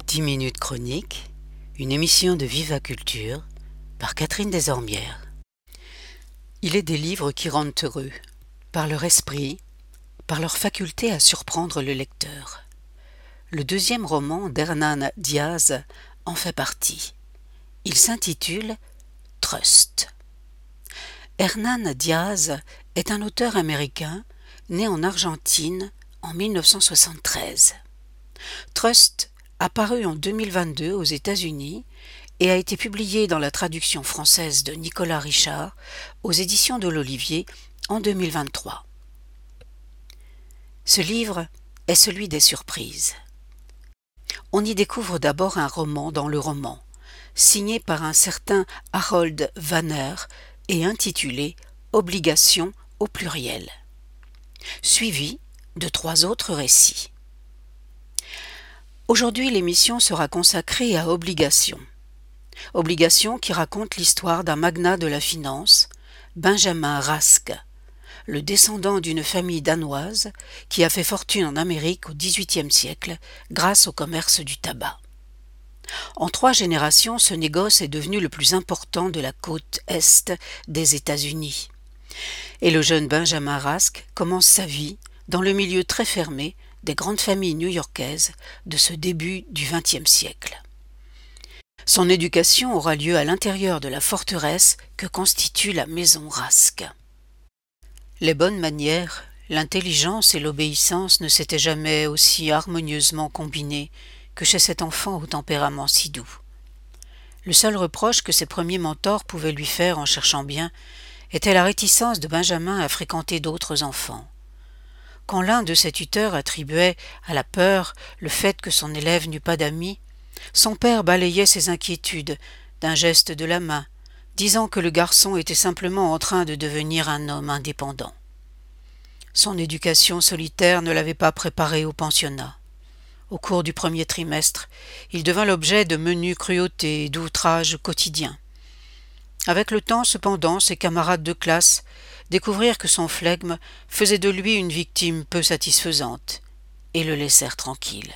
10 minutes chroniques, une émission de Viva Culture par Catherine Desormières. Il est des livres qui rendent heureux, par leur esprit, par leur faculté à surprendre le lecteur. Le deuxième roman d'Hernán Diaz en fait partie. Il s'intitule Trust. Hernán Diaz est un auteur américain né en Argentine en 1973. Trust a paru en 2022 aux États-Unis et a été publié dans la traduction française de Nicolas Richard aux éditions de l'Olivier en 2023. Ce livre est celui des surprises. On y découvre d'abord un roman dans le roman, signé par un certain Harold Wanner et intitulé « Obligation » au pluriel, suivi de 3 autres récits. Aujourd'hui, l'émission sera consacrée à Obligation. Obligation qui raconte l'histoire d'un magnat de la finance, Benjamin Rask, le descendant d'une famille danoise qui a fait fortune en Amérique au XVIIIe siècle grâce au commerce du tabac. En 3 générations, ce négoce est devenu le plus important de la côte est des États-Unis. Et le jeune Benjamin Rask commence sa vie dans le milieu très fermé des grandes familles new-yorkaises de ce début du XXe siècle. Son éducation aura lieu à l'intérieur de la forteresse que constitue la maison Rask. Les bonnes manières, l'intelligence et l'obéissance ne s'étaient jamais aussi harmonieusement combinées que chez cet enfant au tempérament si doux. Le seul reproche que ses premiers mentors pouvaient lui faire en cherchant bien était la réticence de Benjamin à fréquenter d'autres enfants. Quand l'un de ses tuteurs attribuait à la peur le fait que son élève n'eût pas d'amis, son père balayait ses inquiétudes d'un geste de la main, disant que le garçon était simplement en train de devenir un homme indépendant. Son éducation solitaire ne l'avait pas préparé au pensionnat. Au cours du premier trimestre, il devint l'objet de menues cruautés et d'outrages quotidiens. Avec le temps, cependant, ses camarades de classe découvrirent que son flegme faisait de lui une victime peu satisfaisante et le laissèrent tranquille.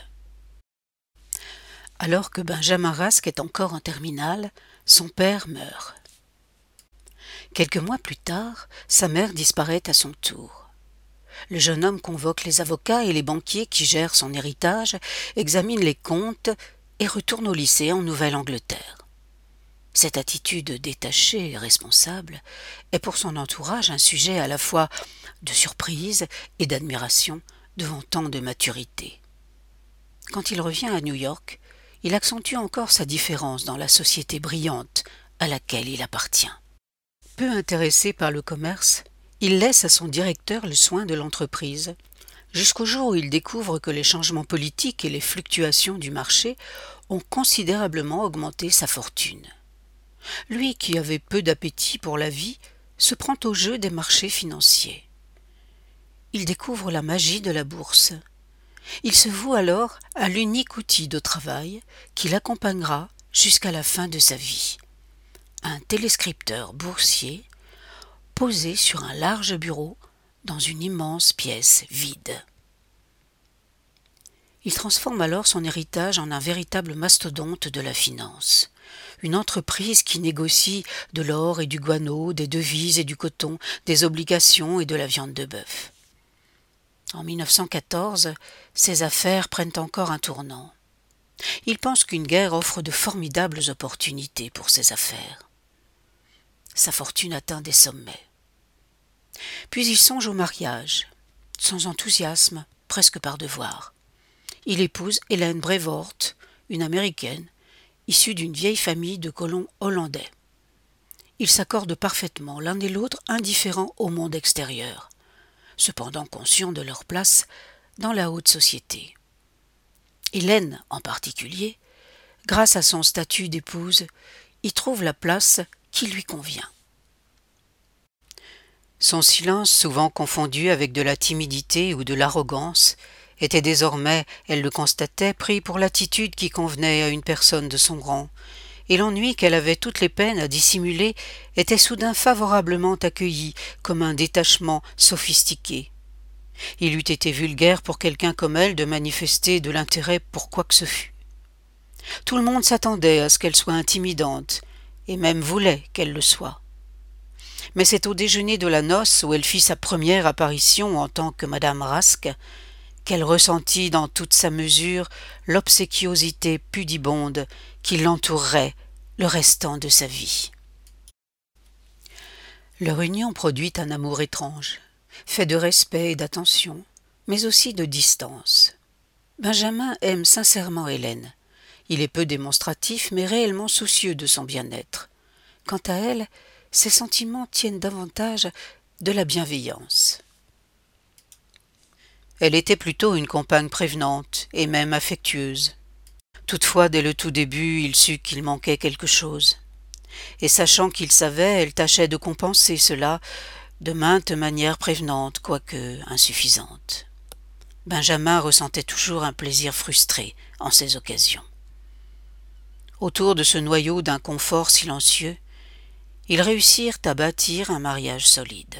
Alors que Benjamin Rask est encore en terminale, son père meurt. Quelques mois plus tard, sa mère disparaît à son tour. Le jeune homme convoque les avocats et les banquiers qui gèrent son héritage, examine les comptes et retourne au lycée en Nouvelle-Angleterre. Cette attitude détachée et responsable est pour son entourage un sujet à la fois de surprise et d'admiration devant tant de maturité. Quand il revient à New York, il accentue encore sa différence dans la société brillante à laquelle il appartient. Peu intéressé par le commerce, il laisse à son directeur le soin de l'entreprise, jusqu'au jour où il découvre que les changements politiques et les fluctuations du marché ont considérablement augmenté sa fortune. Lui qui avait peu d'appétit pour la vie se prend au jeu des marchés financiers. Il découvre la magie de la bourse. Il se voue alors à l'unique outil de travail qui l'accompagnera jusqu'à la fin de sa vie. Un téléscripteur boursier posé sur un large bureau dans une immense pièce vide. Il transforme alors son héritage en un véritable mastodonte de la finance. Une entreprise qui négocie de l'or et du guano, des devises et du coton, des obligations et de la viande de bœuf. En 1914, ses affaires prennent encore un tournant. Il pense qu'une guerre offre de formidables opportunités pour ses affaires. Sa fortune atteint des sommets. Puis il songe au mariage, sans enthousiasme, presque par devoir. Il épouse Hélène Brevoort, une Américaine, issue d'une vieille famille de colons hollandais. Ils s'accordent parfaitement, l'un et l'autre indifférents au monde extérieur, cependant conscients de leur place dans la haute société. Hélène, en particulier, grâce à son statut d'épouse, y trouve la place qui lui convient. Son silence, souvent confondu avec de la timidité ou de l'arrogance, était désormais, elle le constatait, pris pour l'attitude qui convenait à une personne de son rang, et l'ennui qu'elle avait toutes les peines à dissimuler était soudain favorablement accueilli comme un détachement sophistiqué. Il eût été vulgaire pour quelqu'un comme elle de manifester de l'intérêt pour quoi que ce fût. Tout le monde s'attendait à ce qu'elle soit intimidante, et même voulait qu'elle le soit. Mais c'est au déjeuner de la noce, où elle fit sa première apparition en tant que madame Rask, qu'elle ressentit dans toute sa mesure l'obséquiosité pudibonde qui l'entourerait le restant de sa vie. Leur union produit un amour étrange, fait de respect et d'attention, mais aussi de distance. Benjamin aime sincèrement Hélène. Il est peu démonstratif, mais réellement soucieux de son bien-être. Quant à elle, ses sentiments tiennent davantage de la bienveillance. Elle était plutôt une compagne prévenante et même affectueuse. Toutefois, dès le tout début, il sut qu'il manquait quelque chose. Et sachant qu'il savait, elle tâchait de compenser cela de maintes manières prévenantes, quoique insuffisantes. Benjamin ressentait toujours un plaisir frustré en ces occasions. Autour de ce noyau d'un confort silencieux, ils réussirent à bâtir un mariage solide.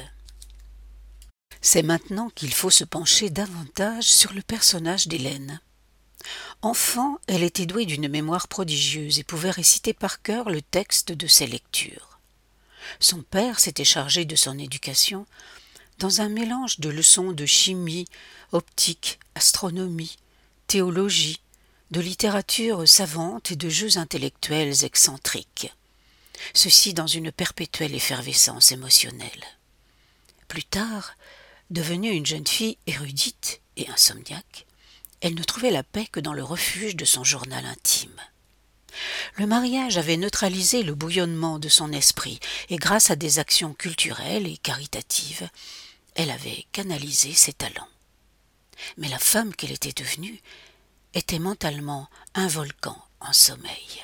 C'est maintenant qu'il faut se pencher davantage sur le personnage d'Hélène. Enfant, elle était douée d'une mémoire prodigieuse et pouvait réciter par cœur le texte de ses lectures. Son père s'était chargé de son éducation dans un mélange de leçons de chimie, optique, astronomie, théologie, de littérature savante et de jeux intellectuels excentriques. Ceci dans une perpétuelle effervescence émotionnelle. Plus tard, devenue une jeune fille érudite et insomniaque, elle ne trouvait la paix que dans le refuge de son journal intime. Le mariage avait neutralisé le bouillonnement de son esprit et grâce à des actions culturelles et caritatives, elle avait canalisé ses talents. Mais la femme qu'elle était devenue était mentalement un volcan en sommeil.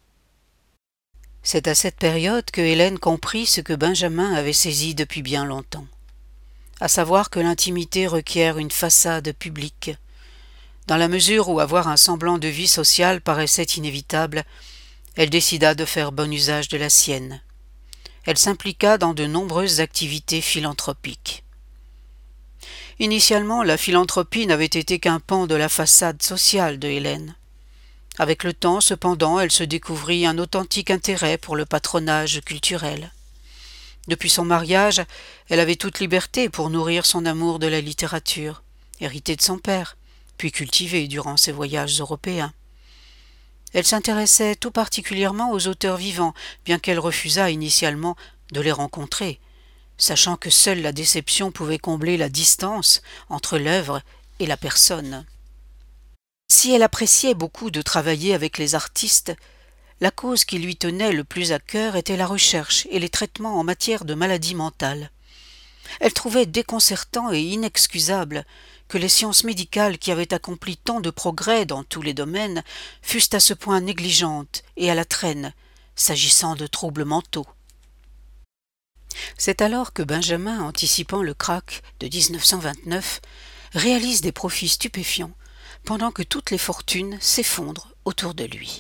C'est à cette période que Hélène comprit ce que Benjamin avait saisi depuis bien longtemps, à savoir que l'intimité requiert une façade publique. Dans la mesure où avoir un semblant de vie sociale paraissait inévitable, elle décida de faire bon usage de la sienne. Elle s'impliqua dans de nombreuses activités philanthropiques. Initialement, la philanthropie n'avait été qu'un pan de la façade sociale de Hélène. Avec le temps, cependant, elle se découvrit un authentique intérêt pour le patronage culturel. Depuis son mariage, elle avait toute liberté pour nourrir son amour de la littérature, hérité de son père, puis cultivé durant ses voyages européens. Elle s'intéressait tout particulièrement aux auteurs vivants, bien qu'elle refusât initialement de les rencontrer, sachant que seule la déception pouvait combler la distance entre l'œuvre et la personne. Si elle appréciait beaucoup de travailler avec les artistes, la cause qui lui tenait le plus à cœur était la recherche et les traitements en matière de maladies mentales. Elle trouvait déconcertant et inexcusable que les sciences médicales qui avaient accompli tant de progrès dans tous les domaines fussent à ce point négligentes et à la traîne, s'agissant de troubles mentaux. C'est alors que Benjamin, anticipant le krach de 1929, réalise des profits stupéfiants, pendant que toutes les fortunes s'effondrent autour de lui.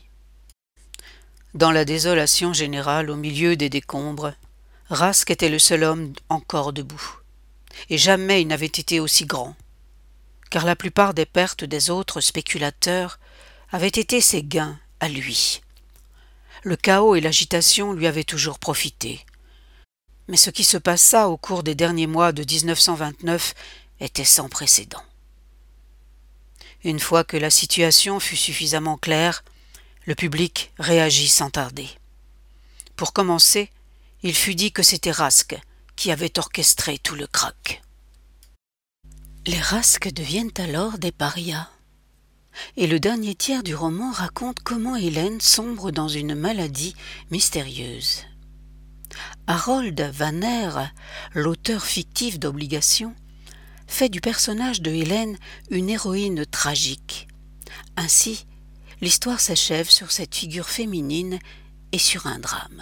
Dans la désolation générale au milieu des décombres, Rask était le seul homme encore debout, et jamais il n'avait été aussi grand, car la plupart des pertes des autres spéculateurs avaient été ses gains à lui. Le chaos et l'agitation lui avaient toujours profité. Mais ce qui se passa au cours des derniers mois de 1929 était sans précédent. Une fois que la situation fut suffisamment claire, le public réagit sans tarder. Pour commencer, il fut dit que c'était Rask qui avait orchestré tout le krach. Les Rask deviennent alors des parias. Et le dernier tiers du roman raconte comment Hélène sombre dans une maladie mystérieuse. Harold Van Eyre, l'auteur fictif d'Obligation, fait du personnage de Hélène une héroïne tragique. Ainsi, l'histoire s'achève sur cette figure féminine et sur un drame.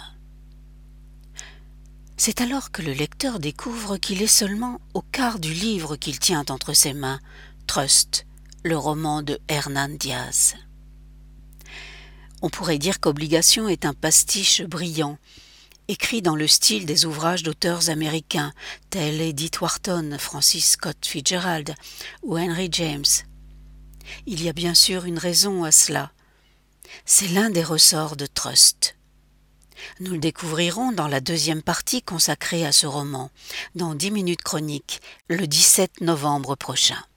C'est alors que le lecteur découvre qu'il est seulement au quart du livre qu'il tient entre ses mains, Trust, le roman de Hernán Diaz. On pourrait dire qu'Obligation est un pastiche brillant, écrit dans le style des ouvrages d'auteurs américains tels Edith Wharton, Francis Scott Fitzgerald ou Henry James. Il y a bien sûr une raison à cela. C'est l'un des ressorts de Trust. Nous le découvrirons dans la deuxième partie consacrée à ce roman, dans 10 minutes chroniques, le 17 novembre prochain.